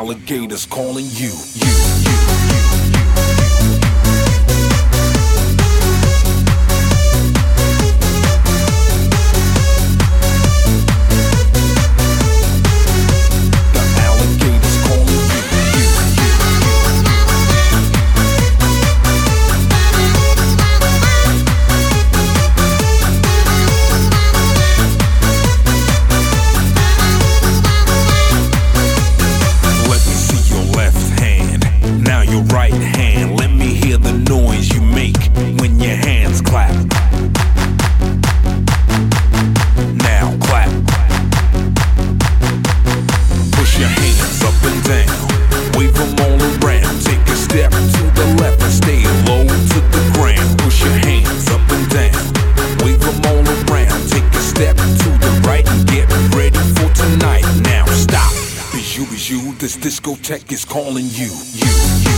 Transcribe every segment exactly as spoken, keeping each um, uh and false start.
alligators calling you. You, you, you. Right hand, let me hear the noise you make when your hands clap. Now clap. Push your hands up and down, wave them all around. Take a step to the left and stay low to the ground. Push your hands up and down, wave them all around. Take a step to the right and get ready for tonight. Now stop. Bijou, bijou, this discotheque is calling you. You, you.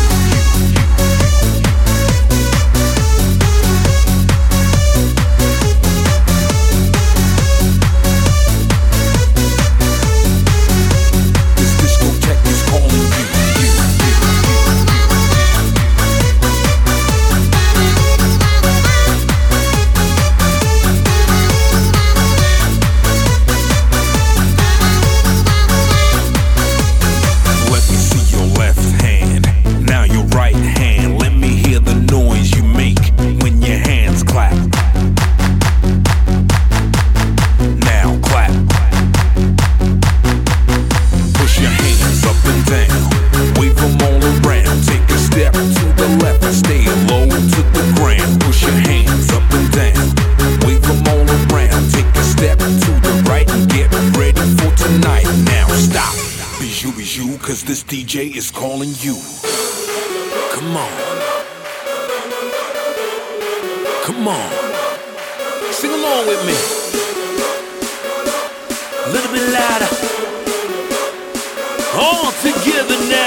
Cause this D J is calling you. Come on. Come on. Sing along with me. A little bit louder. All together now.